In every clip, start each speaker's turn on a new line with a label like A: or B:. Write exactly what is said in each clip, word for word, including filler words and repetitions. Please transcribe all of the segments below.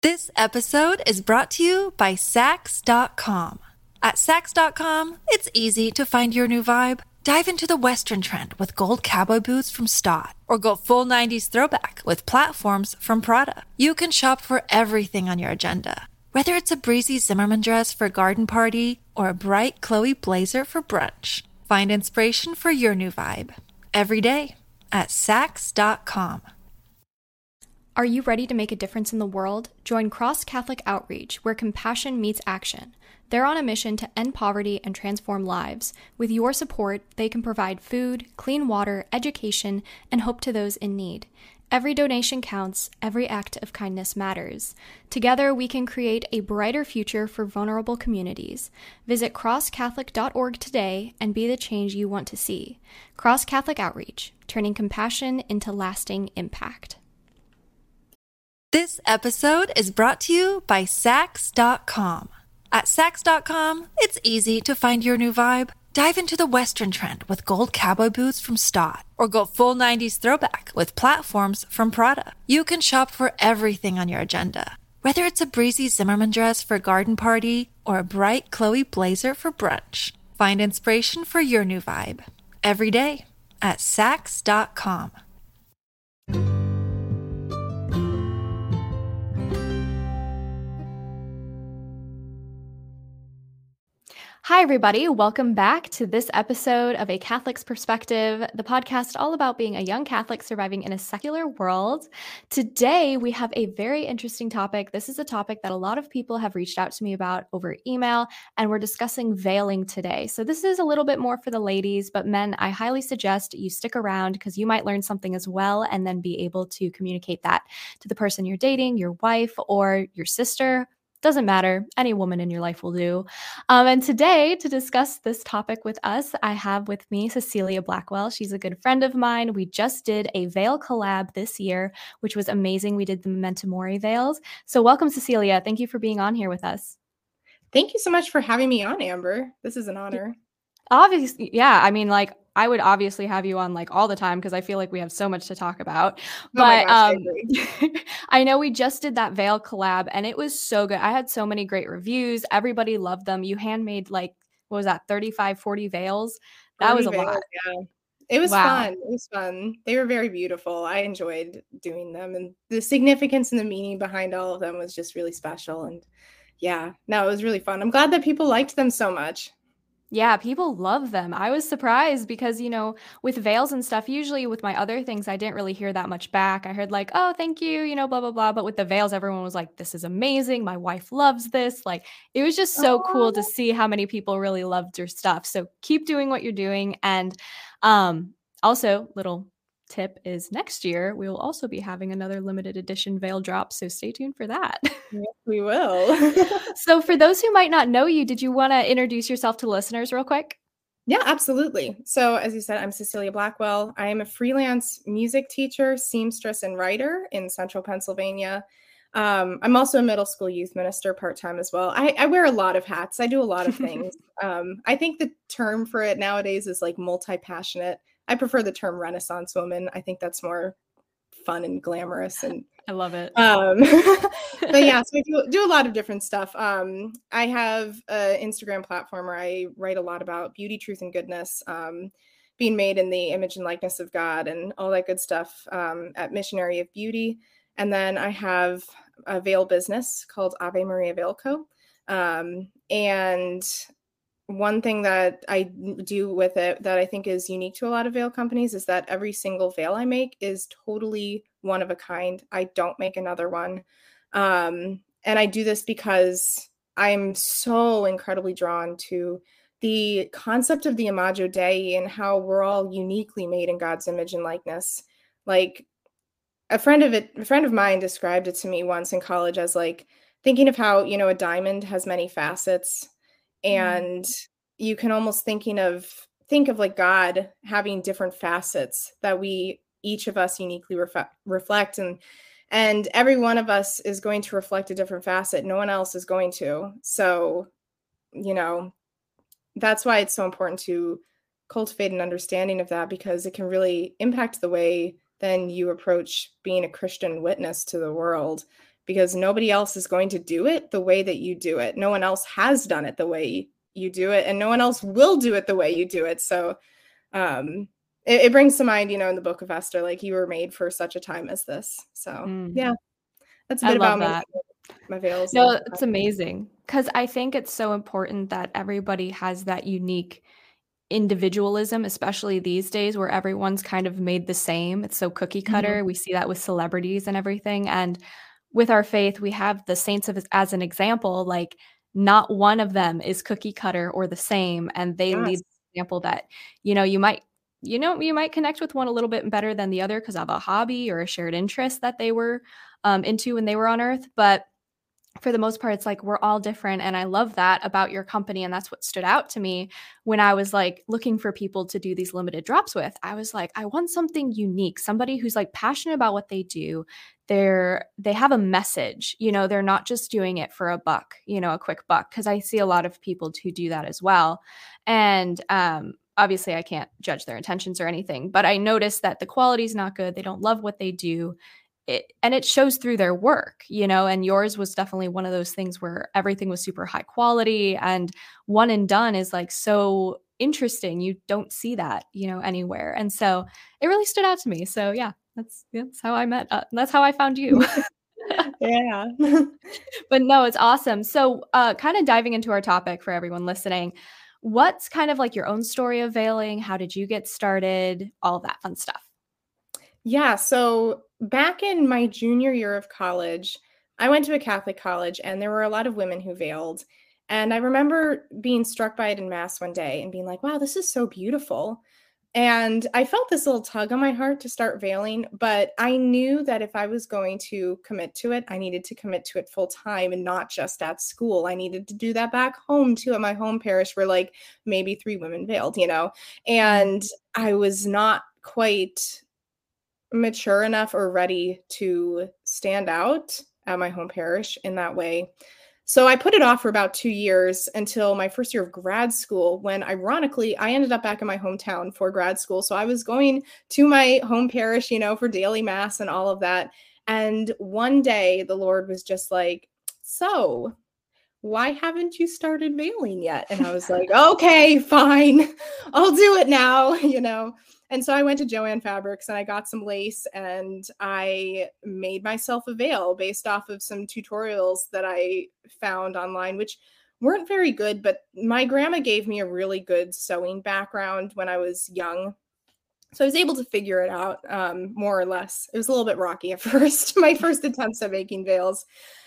A: This episode is brought to you by Sax dot com. At Sax dot com, it's easy to find your new vibe. Dive into the Western trend with gold cowboy boots from Stott, or go full nineties throwback with platforms from Prada. You can shop for everything on your agenda, whether it's a breezy Zimmermann dress for a garden party or a bright Chloe blazer for brunch. Find inspiration for your new vibe every day at Sax dot com.
B: Are you ready to make a difference in the world? Join Cross Catholic Outreach, where compassion meets action. They're on a mission to end poverty and transform lives. With your support, they can provide food, clean water, education, and hope to those in need. Every donation counts, every act of kindness matters. Together, we can create a brighter future for vulnerable communities. Visit cross catholic dot org today and be the change you want to see. Cross Catholic Outreach, turning compassion into lasting impact.
A: This episode is brought to you by Sax dot com. At Sax dot com, it's easy to find your new vibe. Dive into the Western trend with gold cowboy boots from Stott, or go full nineties throwback with platforms from Prada. You can shop for everything on your agenda, whether it's a breezy Zimmermann dress for a garden party or a bright Chloe blazer for brunch. Find inspiration for your new vibe every day at Sax dot com.
B: Hi, everybody. Welcome back to this episode of A Catholic's Perspective, the podcast all about being a young Catholic surviving in a secular world. Today, we have a very interesting topic. This is a topic that a lot of people have reached out to me about over email, and we're discussing veiling today. So this is a little bit more for the ladies, but men, I highly suggest you stick around because you might learn something as well and then be able to communicate that to the person you're dating, your wife, or your sister. Doesn't matter. Any woman in your life will do. Um, and today, to discuss this topic with us, I have with me Cecilia Blackwell. She's a good friend of mine. We just did a veil collab this year, which was amazing. We did the Memento Mori veils. So welcome, Cecilia. Thank you for being on here with us.
C: Thank you so much for having me on, Amber. This is an honor.
B: Obviously, yeah. I mean, like, I would obviously have you on like all the time because I feel like we have so much to talk about. But oh gosh, um, I, I know we just did that veil collab and it was so good. I had so many great reviews. Everybody loved them. You handmade like, what was that, thirty-five, forty veils? That forty was a veils, lot.
C: Yeah. It was wow. fun. It was fun. They were very beautiful. I enjoyed doing them. And the significance and the meaning behind all of them was just really special. And yeah, no, it was really fun. I'm glad that people liked them so much.
B: Yeah, people love them. I was surprised because, you know, with veils and stuff, usually with my other things, I didn't really hear that much back. I heard like, oh, thank you, you know, blah, blah, blah. But with the veils, everyone was like, this is amazing. My wife loves this. Like, it was just so Aww. cool to see how many people really loved your stuff. So keep doing what you're doing. And um, also, little tip is next year, we will also be having another limited edition veil drop. So stay tuned for that.
C: Yes, we will.
B: So for those who might not know you, did you want to introduce yourself to listeners real quick?
C: Yeah, absolutely. So as you said, I'm Cecilia Blackwell. I am a freelance music teacher, seamstress, and writer in Central Pennsylvania. Um, I'm also a middle school youth minister part-time as well. I, I wear a lot of hats. I do a lot of things. um, I think the term for it nowadays is like multi-passionate. I prefer the term Renaissance woman. I think that's more fun and glamorous. And
B: I love it.
C: Um, but yeah, so I do, do a lot of different stuff. Um, I have an Instagram platform where I write a lot about beauty, truth, and goodness, um, being made in the image and likeness of God and all that good stuff um, at Missionary of Beauty. And then I have a veil business called Ave Maria Veil Co. Um, and one thing that I do with it that I think is unique to a lot of veil companies is that every single veil I make is totally one of a kind. I don't make another one. Um, and I do this because I'm so incredibly drawn to the concept of the Imago Dei and how we're all uniquely made in God's image and likeness. Like a friend of it, a friend of mine described it to me once in college as like thinking of how, you know, a diamond has many facets. And you can almost thinking of think of like God having different facets that we each of us uniquely ref- reflect, and and every one of us is going to reflect a different facet. No one else is going to. So, you know, that's why it's so important to cultivate an understanding of that, because it can really impact the way then you approach being a Christian witness to the world. because nobody else is going to do it the way that you do it. No one else has done it the way you do it, and no one else will do it the way you do it. So um, it, it brings to mind, you know, in the book of Esther, like you were made for such a time as this. So mm. yeah, that's a bit
B: I love
C: about
B: that.
C: my, my veils.
B: No, and, it's amazing, because I think it's so important that everybody has that unique individualism, especially these days where everyone's kind of made the same. It's so cookie cutter. Mm-hmm. We see that with celebrities and everything. And with our faith, we have the saints of, as an example, like not one of them is cookie cutter or the same. And they yes. lead the example that, you know, you might, you know, you might connect with one a little bit better than the other because of a hobby or a shared interest that they were um, into when they were on earth. But for the most part, it's like we're all different. And I love that about your company. And that's what stood out to me when I was like looking for people to do these limited drops with. I was like, I want something unique, somebody who's like passionate about what they do. They're, they have a message, you know, they're not just doing it for a buck, you know, a quick buck. Cause I see a lot of people who do that as well. And, um, obviously I can't judge their intentions or anything, but I noticed that the quality is not good. They don't love what they do. It, and it shows through their work, you know, and yours was definitely one of those things where everything was super high quality and one and done is like so interesting. You don't see that, you know, anywhere. And so it really stood out to me. So yeah, that's, that's how I met. Uh, that's how I found you.
C: Yeah.
B: But no, it's awesome. So uh, kind of diving into our topic for everyone listening, what's kind of like your own story of veiling? How did you get started? All of that fun stuff.
C: Yeah. So back in my junior year of college, I went to a Catholic college and there were a lot of women who veiled. And I remember being struck by it in Mass one day and being like, wow, this is so beautiful. And I felt this little tug on my heart to start veiling, but I knew that if I was going to commit to it, I needed to commit to it full time and not just at school. I needed to do that back home too, at my home parish where like maybe three women veiled, you know, and I was not quite mature enough or ready to stand out at my home parish in that way. So I put it off for about two years until my first year of grad school, when ironically, I ended up back in my hometown for grad school. So I was going to my home parish, you know, for daily mass and all of that. And one day the Lord was just like, so why haven't you started veiling yet? And I was like, okay, fine, I'll do it now, you know. And so I went to Joann Fabrics and I got some lace and I made myself a veil based off of some tutorials that I found online, which weren't very good, but my grandma gave me a really good sewing background when I was young. So I was able to figure it out um, more or less. It was a little bit rocky at first, my first attempts at making veils.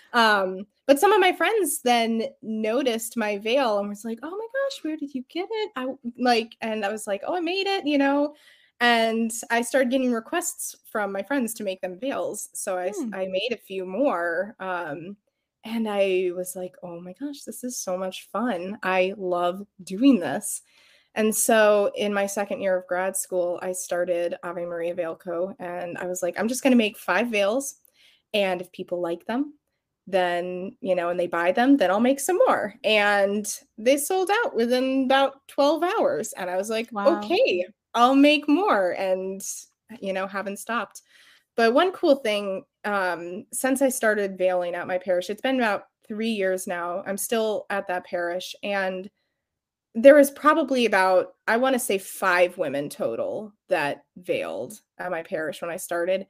C: Um, but some of my friends then noticed my veil and was like, oh my gosh, where did you get it? I like, and I was like, oh, I made it, you know, and I started getting requests from my friends to make them veils. So I, hmm. I made a few more. Um, and I was like, oh my gosh, this is so much fun. I love doing this. And so in my second year of grad school, I started Ave Maria Veil Co. And I was like, I'm just going to make five veils. And if people like them, then, you know, and they buy them, then I'll make some more. And they sold out within about twelve hours. And I was like, wow. Okay, I'll make more. And, you know, haven't stopped. But one cool thing, um, since I started veiling at my parish, it's been about three years now. I'm still at that parish. And there was probably about, I want to say five women total that veiled at my parish when I started.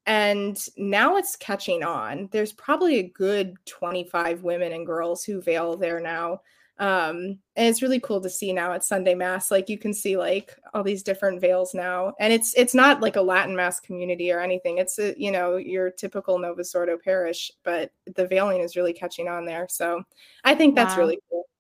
C: And now it's catching on. There's probably a good twenty-five women and girls who veil there now. Um, and it's really cool to see now at Sunday Mass. Like you can see like all these different veils now. And it's it's not like a Latin Mass community or anything. It's, a, you know, your typical Novus Ordo parish, but the veiling is really catching on there. So I think that's wow. really cool.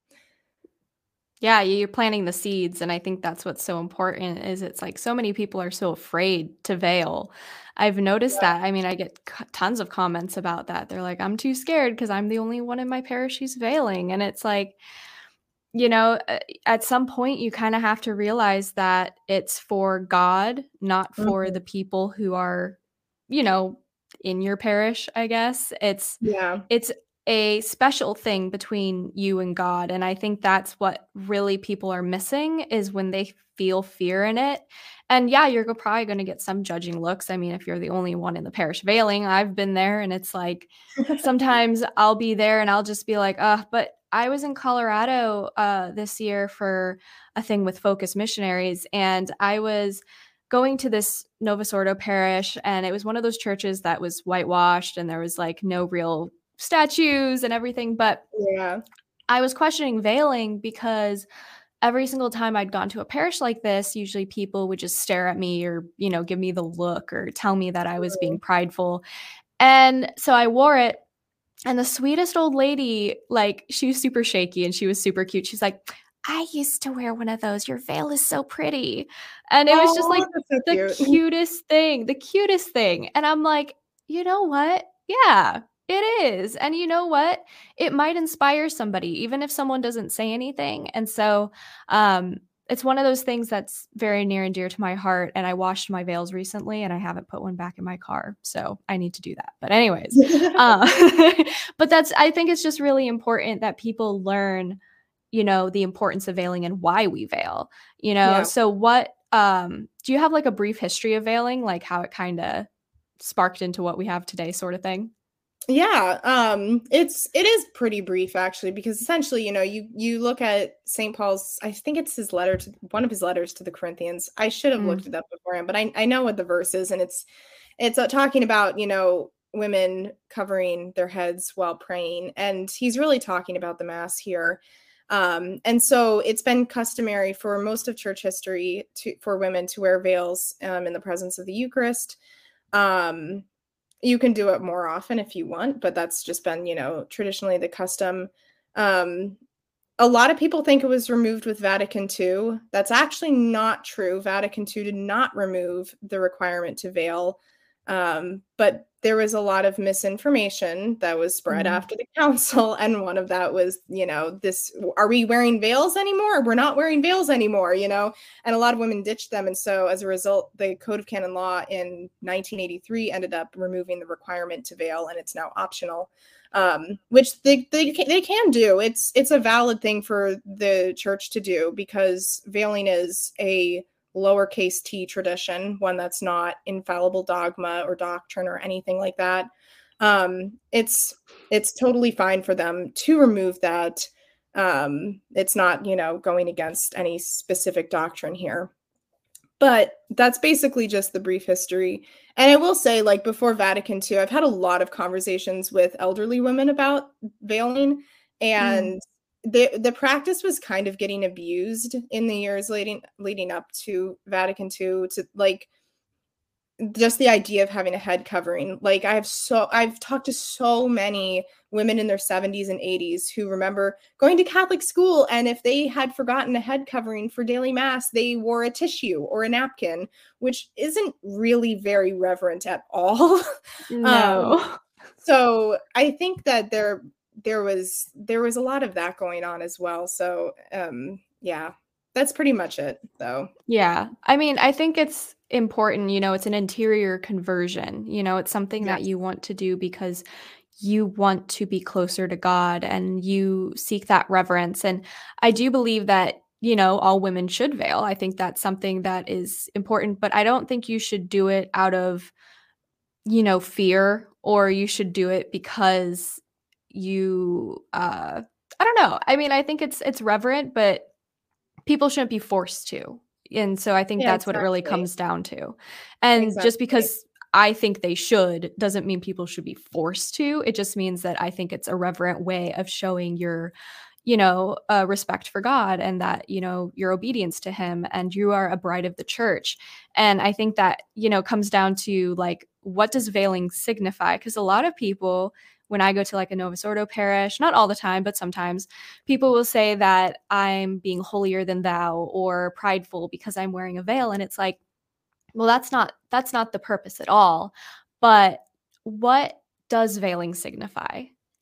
B: Yeah, you're planting the seeds. And I think that's what's so important is it's like so many people are so afraid to veil. I've noticed yeah. that. I mean, I get c- tons of comments about that. They're like, I'm too scared because I'm the only one in my parish who's veiling. And it's like, you know, at some point you kind of have to realize that it's for God, not for mm-hmm. the people who are, you know, in your parish, I guess. It's,
C: yeah,
B: it's, a special thing between you and God. And I think that's what really people are missing, is when they feel fear in it. And yeah, you're probably going to get some judging looks. I mean, if you're the only one in the parish veiling, I've been there, and it's like, sometimes I'll be there and I'll just be like, uh, but I was in Colorado uh, this year for a thing with Focus Missionaries, and I was going to this Novus Ordo parish, and it was one of those churches that was whitewashed and there was like no real statues and everything. But
C: yeah,
B: I was questioning veiling because every single time I'd gone to a parish like this, usually people would just stare at me or, you know, give me the look or tell me that I was being prideful. And so I wore it. And the sweetest old lady, like, she was super shaky and she was super cute. She's like, I used to wear one of those. Your veil is so pretty. And it was just like
C: so
B: the
C: cute.
B: cutest thing, the cutest thing. And I'm like, you know what? Yeah, it is. And you know what? It might inspire somebody, even if someone doesn't say anything. And so um, it's one of those things that's very near and dear to my heart. And I washed my veils recently and I haven't put one back in my car. So I need to do that. But anyways, uh, but that's, I think it's just really important that people learn, you know, the importance of veiling and why we veil, you know?
C: Yeah.
B: So what, um, do you have like a brief history of veiling, like how it kind of sparked into what we have today, sort of thing?
C: Yeah, um, it's it is pretty brief actually, because essentially, you know, you you look at Saint Paul's, I think it's his letter to one of his letters to the Corinthians. I should have
B: Mm.
C: looked it up beforehand, but I I know what the verse is, and it's it's uh, talking about, you know, women covering their heads while praying, and he's really talking about the Mass here. Um, and so it's been customary for most of church history to for women to wear veils um, in the presence of the Eucharist. Um, you can do it more often if you want, but that's just been, you know, traditionally the custom. Um, a lot of people think it was removed with Vatican two. That's actually not true. Vatican two did not remove the requirement to veil. Um, but there was a lot of misinformation that was spread
B: Mhm.
C: after the council. And one of that was, you know, this, are we wearing veils anymore? We're not wearing veils anymore, you know? And a lot of women ditched them. And so as a result, the Code of Canon Law in nineteen eighty-three ended up removing the requirement to veil, and it's now optional. Um, which they, they they can do. It's it's a valid thing for the church to do, because veiling is a lowercase t tradition, one that's not infallible dogma or doctrine or anything like that. Um, it's it's totally fine for them to remove that. Um, it's not, you know, going against any specific doctrine here. But that's basically just the brief history. And I will say, like, before Vatican two, I've had a lot of conversations with elderly women about veiling, and the the practice was kind of getting abused in the years leading leading up to Vatican two, to like just the idea of having a head covering. Like, I have so I've talked to so many women in their seventies and eighties who remember going to Catholic school, and if they had forgotten a head covering for daily mass, they wore a tissue or a napkin, which isn't really very reverent at all.
B: No.
C: um, so I think that there there was there was a lot of that going on as well. So um, yeah, that's pretty much it, though.
B: Yeah. I mean, I think it's important, you know, it's an interior conversion. You know, it's something that
C: Yes.
B: you want to do because you want to be closer to God and you seek that reverence. And I do believe that, you know, all women should veil. I think that's something that is important, but I don't think you should do it out of, you know, fear, or you should do it because you uh I don't know. I mean, I think it's it's reverent, but people shouldn't be forced to. And so I think
C: Yeah,
B: that's what it really
C: exactly.
B: comes down to. And just
C: Exactly.
B: because I think they should doesn't mean people should be forced to. It just means that I think it's a reverent way of showing your, you know, uh, respect for God, and that, you know, your obedience to him, and you are a bride of the church. And I think that, you know, comes down to like, what does veiling signify? Because a lot of people, when I go to like a Novus Ordo parish, not all the time, but sometimes, people will say that I'm being holier than thou or prideful because I'm wearing a veil. And it's like, well, that's not that's not the purpose at all. But what does veiling signify?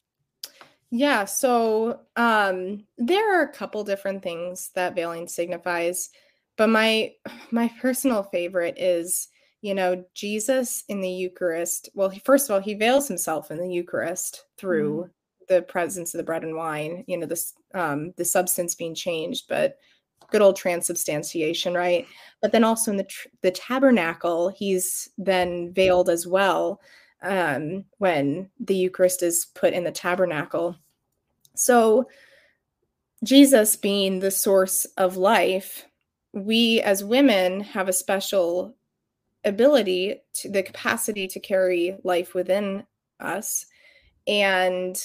C: Yeah, so um, there are a couple different things that veiling signifies, but my my personal favorite is, you know, Jesus in the Eucharist. Well, he, first of all, he veils himself in the Eucharist
B: Mm.
C: through the presence of the bread and wine, you know, this um, the substance being changed, but good old transubstantiation, right? But then also in the tr- the tabernacle, he's then veiled as well um, when the Eucharist is put in the tabernacle. So Jesus being the source of life, we as women have a special ability, to the capacity to carry life within us. And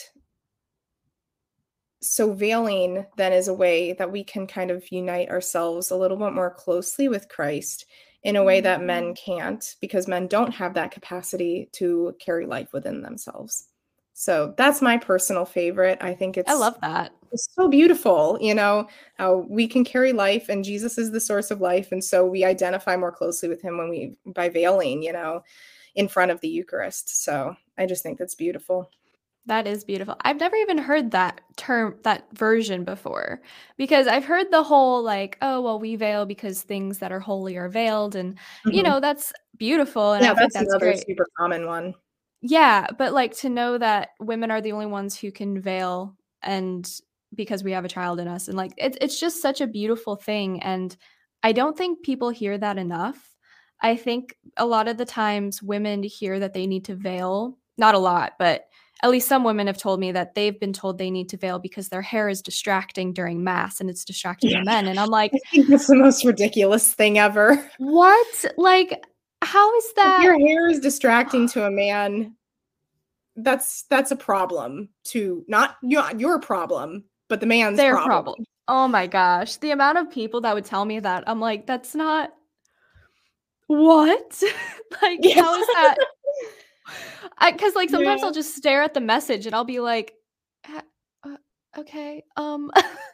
C: so veiling then is a way that we can kind of unite ourselves a little bit more closely with Christ in a way that men can't, because men don't have that capacity to carry life within themselves. So that's my personal favorite. I think it's
B: I love that.
C: It's so beautiful, you know, how we can carry life, and Jesus is the source of life. And so we identify more closely with him when we, by veiling, you know, in front of the Eucharist. So I just think that's beautiful.
B: That is beautiful. I've never even heard that term, that version before, because I've heard the whole like, oh, well, we veil because things that are holy are veiled. And, mm-hmm. you know, that's beautiful. And
C: yeah,
B: I think that's
C: another
B: great.
C: super common one.
B: Yeah. But like to know that women are the only ones who can veil, and because we have a child in us, and like, it's, it's just such a beautiful thing. And I don't think people hear that enough. I think a lot of the times women hear that they need to veil, not a lot, but at least some women have told me that they've been told they need to veil because their hair is distracting during mass and it's distracting yeah. the men. And I'm like,
C: I think that's the most ridiculous thing ever.
B: What? Like, how is that?
C: If your hair is distracting to a man, that's that's a problem to not your, your problem, but the man's
B: their
C: problem.
B: problem. Oh my gosh. The amount of people that would tell me that, I'm like, that's not what? Like, yeah. How is that? Because like sometimes yeah. I'll just stare at the message and I'll be like, uh, okay, um,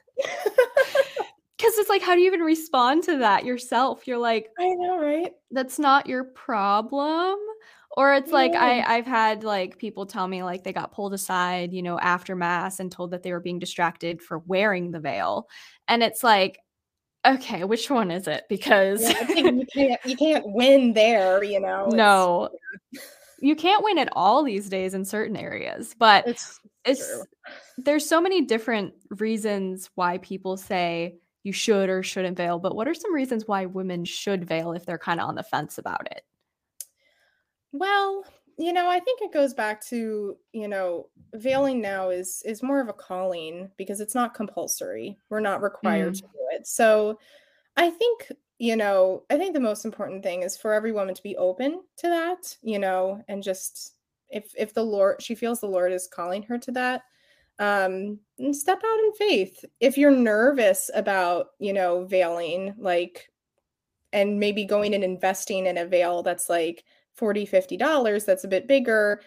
B: because it's like, how do you even respond to that yourself? You're like,
C: I know, right?
B: That's not your problem. Or it's yeah. like I I've had like people tell me like they got pulled aside, you know, after mass and told that they were being distracted for wearing the veil, and it's like, okay, which one is it? Because
C: yeah, I think you can't you can't win there, you know.
B: No. Yeah. You can't win at all these days in certain areas, but it's, it's there's so many different reasons why people say you should or shouldn't veil, but what are some reasons why women should veil if they're kind of on the fence about it?
C: Well, you know, I think it goes back to, you know, veiling now is is more of a calling because it's not compulsory. We're not required mm. to do it. So I think, you know, I think the most important thing is for every woman to be open to that, you know, and just if if the Lord, she feels the Lord is calling her to that, um, and step out in faith. If you're nervous about, you know, veiling, like, and maybe going and investing in a veil that's like forty dollars, fifty dollars, that's a bit bigger,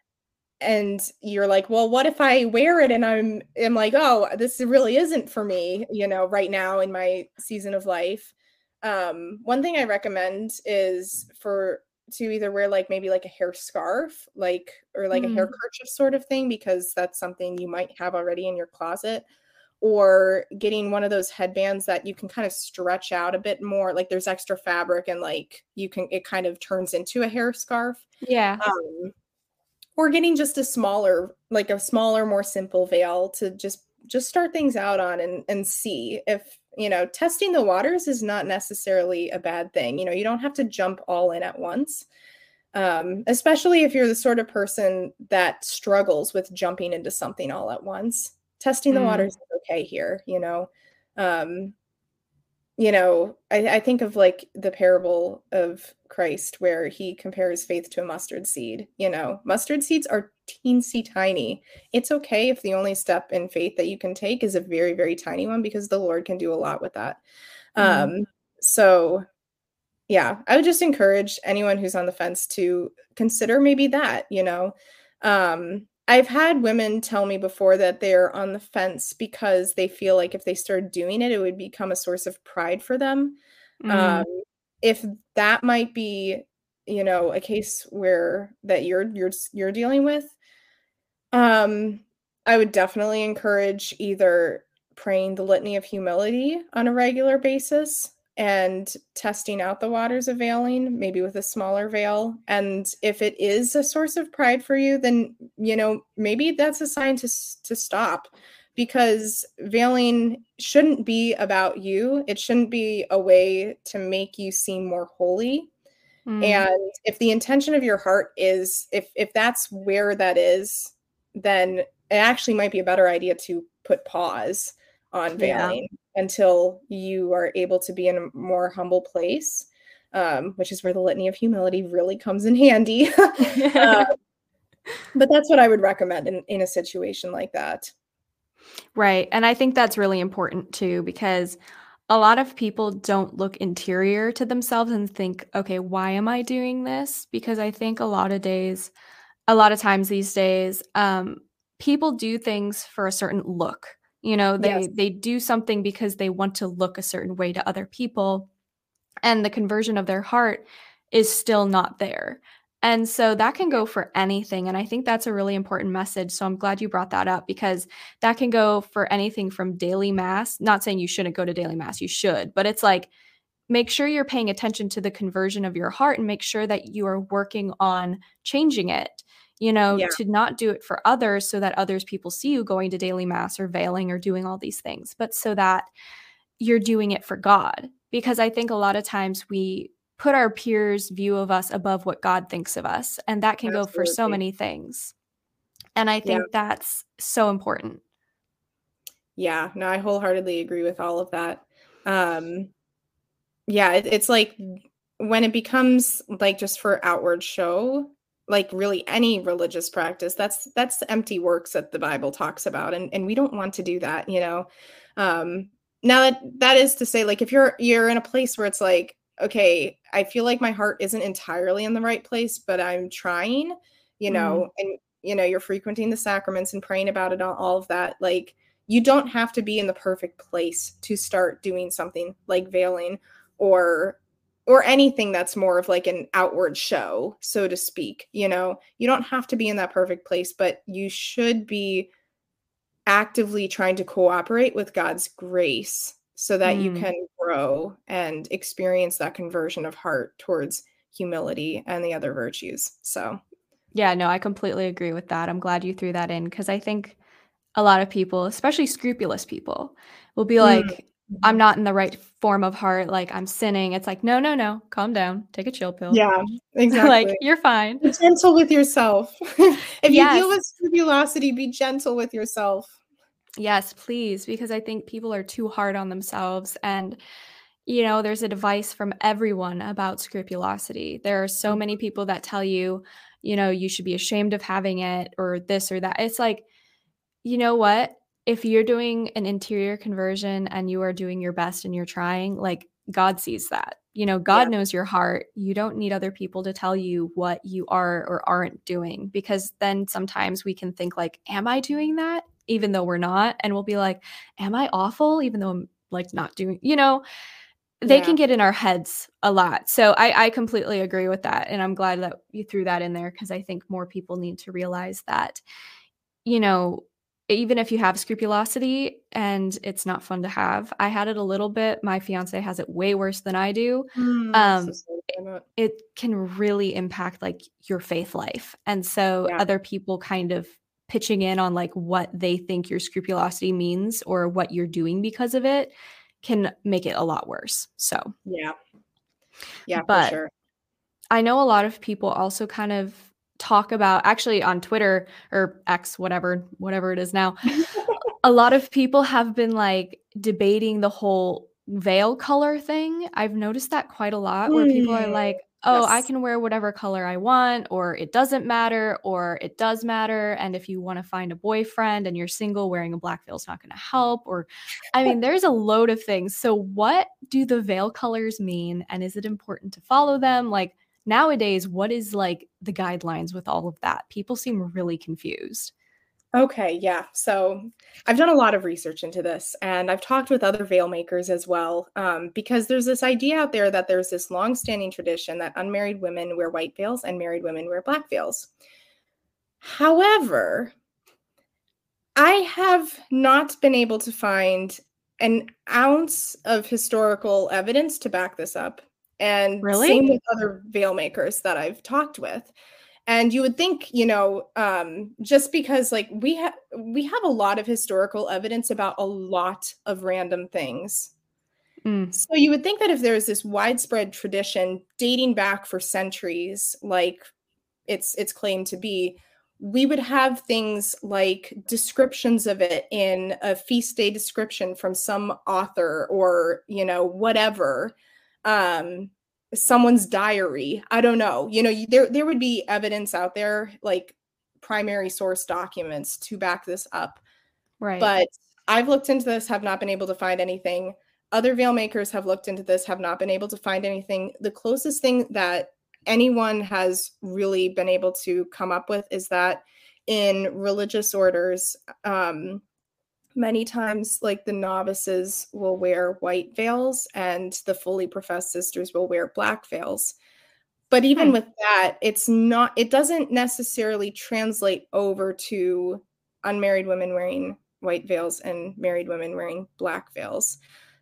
C: and you're like, well, what if I wear it and I'm, I'm like, oh, this really isn't for me, you know, right now in my season of life. Um, one thing I recommend is for to either wear like maybe like a hair scarf, like, or like mm. a hair kerchief sort of thing, because that's something you might have already in your closet, or getting one of those headbands that you can kind of stretch out a bit more. Like there's extra fabric and like you can, it kind of turns into a hair scarf.
B: Yeah.
C: Um, or getting just a smaller, like a smaller, more simple veil to just, just start things out on and, and see if, you know, testing the waters is not necessarily a bad thing. You know, you don't have to jump all in at once. Um, especially if you're the sort of person that struggles with jumping into something all at once. Testing the mm. waters is okay here, you know. Um, you know, I, I think of like the parable of Christ where he compares faith to a mustard seed. You know, mustard seeds are teensy tiny. It's okay if the only step in faith that you can take is a very, very tiny one, because the Lord can do a lot with that. Mm. Um, so yeah, I would just encourage anyone who's on the fence to consider maybe that, you know. Um, I've had women tell me before that they're on the fence because they feel like if they started doing it, it would become a source of pride for them. Mm. Um, if that might be, you know, a case where that you're you're you're dealing with, um, I would definitely encourage either praying the Litany of Humility on a regular basis, and testing out the waters of veiling, maybe with a smaller veil. And if it is a source of pride for you, then, you know, maybe that's a sign to, to stop, because veiling shouldn't be about you. It shouldn't be a way to make you seem more holy. Mm. And if the intention of your heart is, if, if that's where that is, then it actually might be a better idea to put pause on veiling yeah. until you are able to be in a more humble place, um, which is where the litany of humility really comes in handy. uh, but that's what I would recommend in, in a situation like that.
B: Right. And I think that's really important too, because a lot of people don't look interior to themselves and think, okay, why am I doing this? Because I think a lot of days, a lot of times these days, um, people do things for a certain look. You know, they, yes. they do something because they want to look a certain way to other people, and the conversion of their heart is still not there. And so that can go for anything. And I think that's a really important message. So I'm glad you brought that up, because that can go for anything from daily mass. Not saying you shouldn't go to daily mass, you should, but it's like, make sure you're paying attention to the conversion of your heart and make sure that you are working on changing it. You know, yeah. to not do it for others so that others people see you going to daily mass or veiling or doing all these things, but so that you're doing it for God. Because I think a lot of times we put our peers' view of us above what God thinks of us. And that can Absolutely. Go for so many things. And I think yeah. that's so important.
C: Yeah, no, I wholeheartedly agree with all of that. Um, yeah, it, it's like when it becomes like just for outward show, like really any religious practice, that's that's the empty works that the Bible talks about, and and we don't want to do that, you know. Um, now that that is to say, like if you're you're in a place where it's like, okay, I feel like my heart isn't entirely in the right place, but I'm trying, you know, mm. and you know, you're frequenting the sacraments and praying about it, all, all of that. Like you don't have to be in the perfect place to start doing something like veiling or or anything that's more of like an outward show, so to speak. You know, you don't have to be in that perfect place, but you should be actively trying to cooperate with God's grace so that mm. you can grow and experience that conversion of heart towards humility and the other virtues. So,
B: yeah, no, I completely agree with that. I'm glad you threw that in, because I think a lot of people, especially scrupulous people, will be mm. like, I'm not in the right form of heart, like I'm sinning. It's like, no, no, no, calm down, take a chill pill.
C: Yeah, exactly.
B: Like you're fine.
C: Be gentle with yourself. If yes. you deal with scrupulosity, be gentle with yourself.
B: Yes, please, because I think people are too hard on themselves. And, you know, there's advice from everyone about scrupulosity. There are so many people that tell you, you know, you should be ashamed of having it or this or that. It's like, you know what? If you're doing an interior conversion and you are doing your best and you're trying, like God sees that. You know, God yeah. knows your heart. You don't need other people to tell you what you are or aren't doing, because then sometimes we can think like, am I doing that? Even though we're not. And we'll be like, am I awful? Even though I'm like not doing, you know, they yeah. can get in our heads a lot. So I, I completely agree with that. And I'm glad that you threw that in there, because I think more people need to realize that, you know, even if you have scrupulosity and it's not fun to have, I had it a little bit. My fiance has it way worse than I do. Mm, um, so it, it can really impact like your faith life. And so yeah. other people kind of pitching in on like what they think your scrupulosity means or what you're doing because of it can make it a lot worse. So
C: yeah. Yeah,
B: but
C: for sure.
B: I know a lot of people also kind of talk about, actually on Twitter or X, whatever, whatever it is now, a lot of people have been like debating the whole veil color thing. I've noticed that quite a lot, where people are like, oh, yes. I can wear whatever color I want, or it doesn't matter, or it does matter. And if you want to find a boyfriend and you're single, wearing a black veil is not going to help. Or, I mean, there's a load of things. So what do the veil colors mean? And is it important to follow them? Like, nowadays, what is like the guidelines with all of that? People seem really confused.
C: Okay, yeah. So I've done a lot of research into this, and I've talked with other veil makers as well, um, because there's this idea out there that there's this long-standing tradition that unmarried women wear white veils and married women wear black veils. However, I have not been able to find an ounce of historical evidence to back this up. And
B: Really?
C: same with other veil makers that I've talked with. And you would think, you know, um, just because like we have we have a lot of historical evidence about a lot of random things.
B: Mm.
C: So you would think that if there's this widespread tradition dating back for centuries, like it's it's claimed to be, we would have things like descriptions of it in a feast day description from some author or, you know, whatever. Um, someone's diary. I don't know. You know, there there would be evidence out there, like primary source documents to back this up.
B: Right.
C: But I've looked into this, have not been able to find anything. Other veil makers have looked into this, have not been able to find anything. The closest thing that anyone has really been able to come up with is that in religious orders, um, many times, like the novices will wear white veils and the fully professed sisters will wear black veils. But even
B: Hmm.
C: with that, it's not, it doesn't necessarily translate over to unmarried women wearing white veils and married women wearing black veils.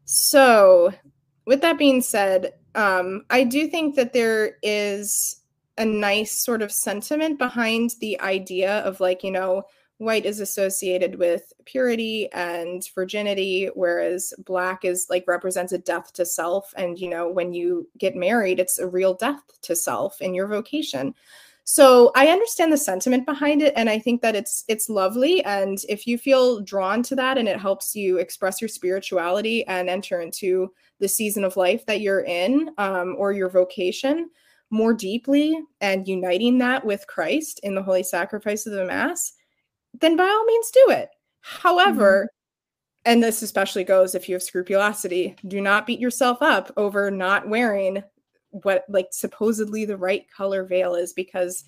C: So with that being said, um, I do think that there is a nice sort of sentiment behind the idea of like, you know, white is associated with purity and virginity, whereas black is like represents a death to self. And, you know, when you get married, it's a real death to self in your vocation. So I understand the sentiment behind it. And I think that it's it's lovely. And if you feel drawn to that and it helps you express your spirituality and enter into the season of life that you're in, um, or your vocation more deeply and uniting that with Christ in the holy sacrifice of the Mass, then by all means do it. However, mm-hmm. and this especially goes if you have scrupulosity, do not beat yourself up over not wearing what like supposedly the right color veil is, because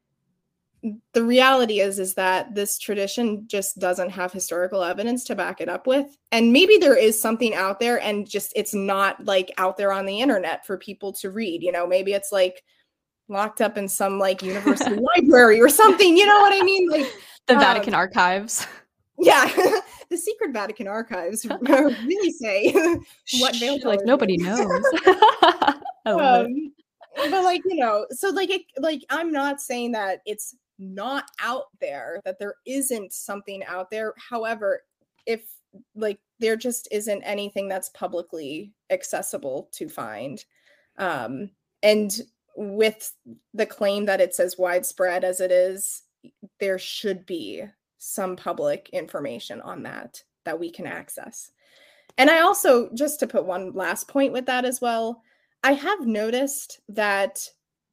C: the reality is is that this tradition just doesn't have historical evidence to back it up with. And maybe there is something out there and just it's not like out there on the internet for people to read. You know, maybe it's like locked up in some like university library or something, you know what I mean? Like
B: the Vatican
C: um,
B: archives.
C: Yeah, the secret Vatican archives really say what veil
B: like nobody knows. I love
C: um,
B: it.
C: But like, you know, so like it, like I'm not saying that it's not out there, that there isn't something out there. However, if like there just isn't anything that's publicly accessible to find, um, and with the claim that it's as widespread as it is, there should be some public information on that that we can access. And I also, just to put one last point with that as well, I have noticed that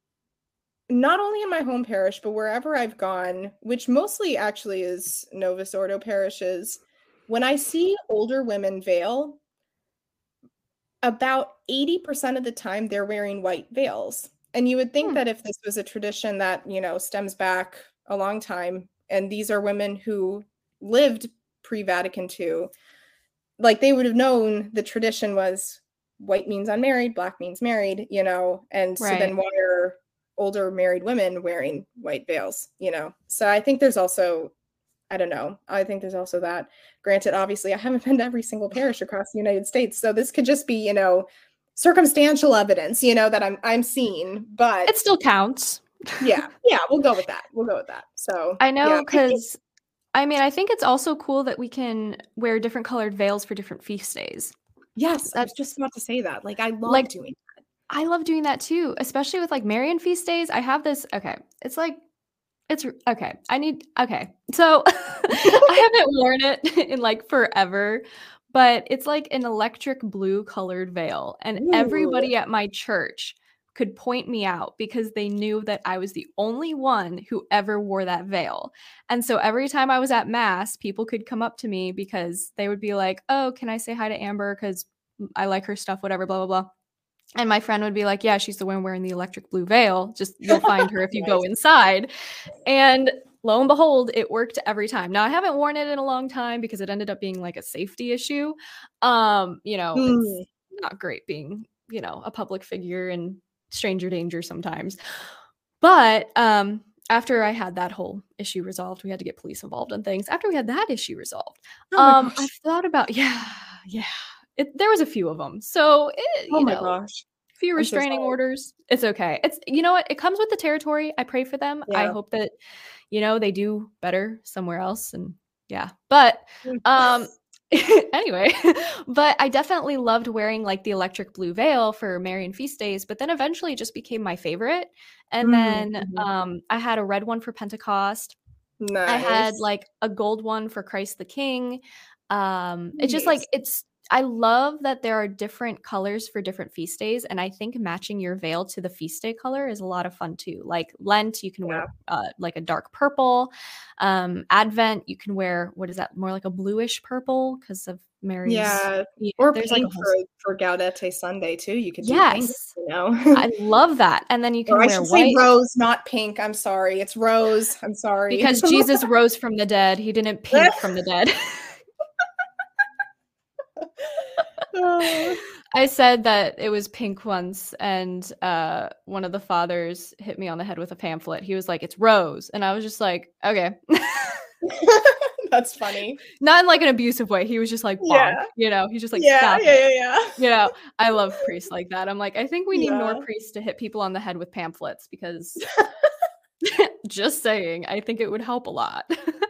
C: not only in my home parish, but wherever I've gone, which mostly actually is Novus Ordo parishes, when I see older women veil, about eighty percent of the time they're wearing white veils. And you would think hmm. that if this was a tradition that, you know, stems back a long time, and these are women who lived pre-Vatican two, like they would have known the tradition was white means unmarried, black means married, you know, and right. So then why are older married women wearing white veils, you know? So I think there's also, I don't know, I think there's also that. Granted, obviously, I haven't been to every single parish across the United States, so this could just be, you know, circumstantial evidence, you know, that I'm I'm seeing, but
B: it still counts.
C: yeah, yeah, we'll go with that. We'll go with that. So
B: I know, because
C: yeah.
B: I mean, I think it's also cool that we can wear different colored veils for different feast days.
C: Yes, that's just about to say that. Like, I love
B: like,
C: doing that.
B: I love doing that too, especially with like Marian feast days. I have this. Okay, it's like it's okay. I need. Okay, so I haven't worn it in like forever, but it's like an electric blue colored veil, and Ooh. Everybody at my church could point me out because they knew that I was the only one who ever wore that veil. And so every time I was at Mass, people could come up to me because they would be like, oh, can I say hi to Amber? Because I like her stuff, whatever, blah, blah, blah. And my friend would be like, yeah, she's the one wearing the electric blue veil. Just you'll find her if you nice. Go inside. And lo and behold, it worked every time. Now, I haven't worn it in a long time because it ended up being like a safety issue. Um, you know, mm. It's not great being, you know, a public figure and stranger danger sometimes. But um, after I had that whole issue resolved, we had to get police involved in things. After we had that issue resolved,
C: oh
B: um, I thought about, yeah, yeah. It, there was a few of them. So, it,
C: Oh
B: you
C: my
B: know,
C: gosh.
B: a few
C: I'm so
B: restraining
C: sorry.
B: orders. It's okay. It's, you know what? It comes with the territory. I pray for them. I
C: Yeah.
B: hope that, you know, they do better somewhere else. And yeah. But, um, anyway, but I definitely loved wearing like the electric blue veil for Marian feast days, but then eventually it just became my favorite. And then
C: Mm-hmm.
B: um, I had a red one for Pentecost. I had
C: Nice.
B: like a gold one for Christ the King. Um, it's just
C: Nice.
B: like it's I love that there are different colors for different feast days, and I think matching your veil to the feast day color is a lot of fun too. Like Lent, you can
C: Yeah.
B: wear uh, like a dark purple. Um, Advent, you can wear what is that? More like a bluish purple because of Mary's.
C: Yeah.
B: Yeah,
C: Or
B: there's like a
C: pink
B: whole.
C: for for Gaudete Sunday too. You could do pink,
B: Yes,
C: you know.
B: I love that, and then you
C: Or
B: can
C: I
B: wear
C: should say
B: white
C: rose, not pink. I'm sorry. It's rose. I'm sorry.
B: because Jesus rose from the dead. He didn't pink from the dead.
C: Oh.
B: I said that it was pink once, and uh, one of the fathers hit me on the head with a pamphlet. He was like, "It's rose," and I was just like, "Okay."
C: That's funny.
B: Not in like an abusive way. He was just like, "Bonk,"
C: Yeah.
B: you know. He's just like,
C: Yeah,
B: "Stop
C: yeah,
B: it."
C: yeah, yeah.
B: You know, I love priests like that. I'm like, I think we need more
C: Yeah.
B: priests to hit people on the head with pamphlets because, just saying, I think it would help a lot.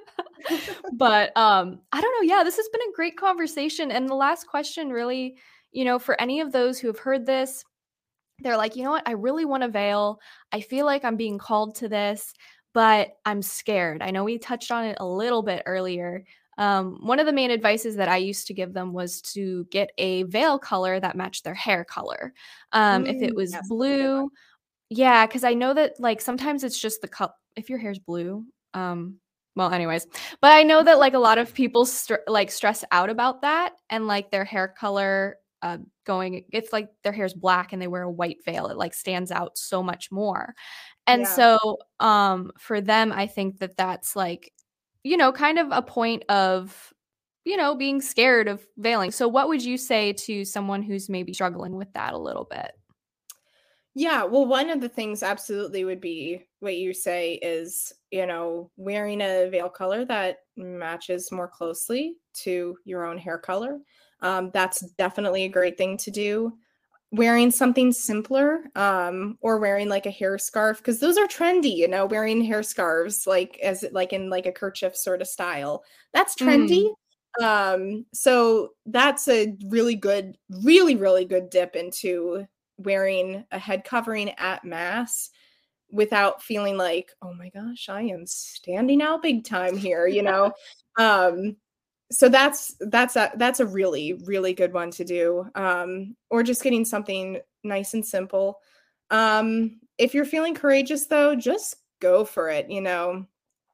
B: But um, I don't know. Yeah, this has been a great conversation. And the last question, really, you know, for any of those who have heard this, they're like, you know what? I really want to veil. I feel like I'm being called to this, but I'm scared. I know we touched on it a little bit earlier. Um, one of the main advices that I used to give them was to get a veil color that matched their hair color. Um, if it
C: Mm,
B: was
C: yes, that's a good one.
B: blue, yeah, because I know that like sometimes it's just the color. If your hair's blue, um, well, anyways, but I know that like a lot of people str- like stress out about that and like their hair color uh, going. It's like their hair's black and they wear a white veil. It like stands out so much more. And
C: Yeah.
B: so um, for them, I think that that's like, you know, kind of a point of, you know, being scared of veiling. So what would you say to someone who's maybe struggling with that a little bit?
C: Yeah, well, one of the things absolutely would be what you say is, you know, wearing a veil color that matches more closely to your own hair color. Um, that's definitely a great thing to do. Wearing something simpler, um, or wearing like a hair scarf, because those are trendy, you know, wearing hair scarves like as like in like a kerchief sort of style. That's trendy.
B: Mm.
C: Um, so that's a really good, really, really good dip into wearing a head covering at mass without feeling like, oh my gosh, I am standing out big time here, you know. um so that's that's a that's a really really good one to do. Um or just getting something nice and simple. Um if you're feeling courageous though, just go for it, you know.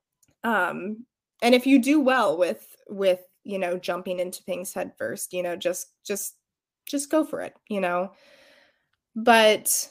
C: Um and if you do well with with you know jumping into things head first, you know, just just just go for it, you know. But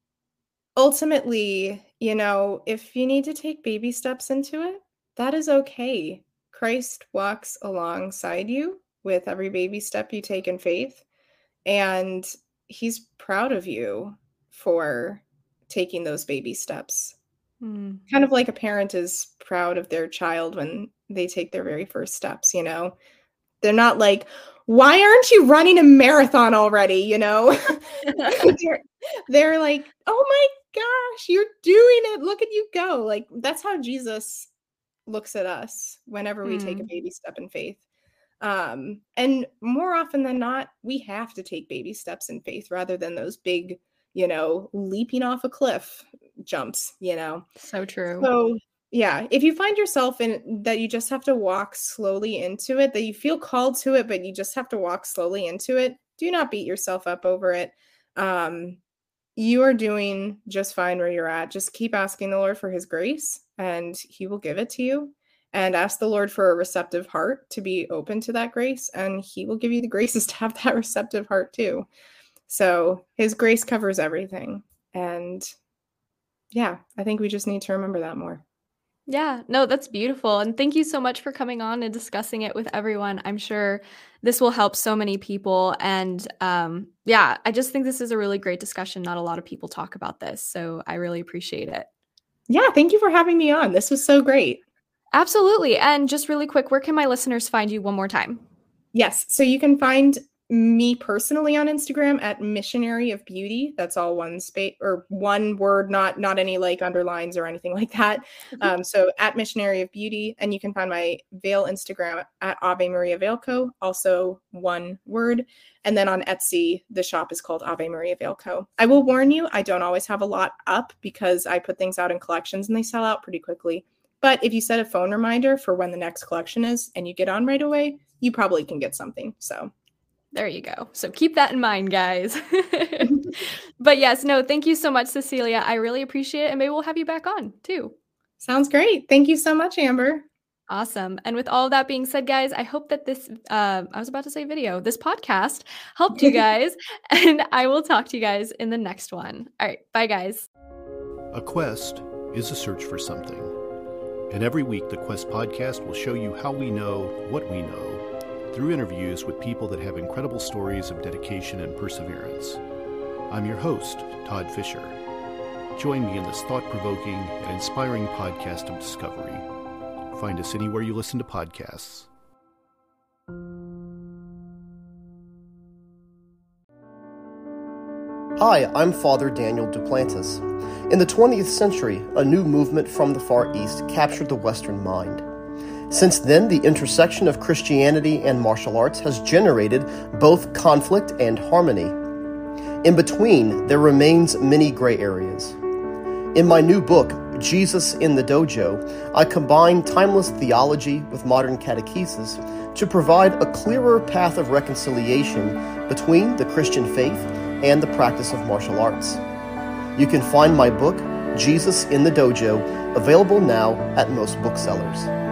C: ultimately, you know, if you need to take baby steps into it, that is okay. Christ walks alongside you with every baby step you take in faith, and he's proud of you for taking those baby steps.
B: Mm.
C: Kind of like a parent is proud of their child when they take their very first steps, you know. They're not like, "Why aren't you running a marathon already?" You know? they're, they're like, "Oh my gosh, you're doing it. Look at you go." Like, that's how Jesus looks at us whenever we take a
B: Mm.
C: baby step in faith. Um, and more often than not, we have to take baby steps in faith rather than those big, you know, leaping off a cliff jumps, you know?
B: So true.
C: So, yeah, if you find yourself in that you just have to walk slowly into it, that you feel called to it, but you just have to walk slowly into it, do not beat yourself up over it. Um, you are doing just fine where you're at. Just keep asking the Lord for his grace and he will give it to you. And ask the Lord for a receptive heart to be open to that grace, and he will give you the graces to have that receptive heart too. So his grace covers everything. And yeah, I think we just need to remember that more.
B: Yeah, no, that's beautiful. And thank you so much for coming on and discussing it with everyone. I'm sure this will help so many people. And um, yeah, I just think this is a really great discussion. Not a lot of people talk about this. So I really appreciate it.
C: Yeah, thank you for having me on. This was so great.
B: Absolutely. And just really quick, where can my listeners find you one more time?
C: Yes. So you can find me personally on Instagram at Missionary of Beauty. That's all one space or one word, not not any like underlines or anything like that. Um, so at Missionary of Beauty, and you can find my Veil Instagram at Ave Maria Veil Co. Also one word. And then on Etsy, the shop is called Ave Maria Veil Co. I will warn you, I don't always have a lot up because I put things out in collections and they sell out pretty quickly. But if you set a phone reminder for when the next collection is and you get on right away, you probably can get something. So
B: there you go. So keep that in mind, guys. But yes, no, thank you so much, Cecilia. I really appreciate it. And maybe we'll have you back on too.
C: Sounds great. Thank you so much, Amber.
B: Awesome. And with all that being said, guys, I hope that this, uh, I was about to say video, this podcast helped you guys. And I will talk to you guys in the next one. All right. Bye, guys.
D: A quest is a search for something. And every week, the Quest podcast will show you how we know what we know through interviews with people that have incredible stories of dedication and perseverance. I'm your host, Todd Fisher. Join me in this thought-provoking and inspiring podcast of discovery. Find us anywhere you listen to podcasts.
E: Hi, I'm Father Daniel Duplantis. In the twentieth century, a new movement from the Far East captured the Western mind. Since then, the intersection of Christianity and martial arts has generated both conflict and harmony. In between, there remains many gray areas. In my new book, Jesus in the Dojo, I combine timeless theology with modern catechesis to provide a clearer path of reconciliation between the Christian faith and the practice of martial arts. You can find my book, Jesus in the Dojo, available now at most booksellers.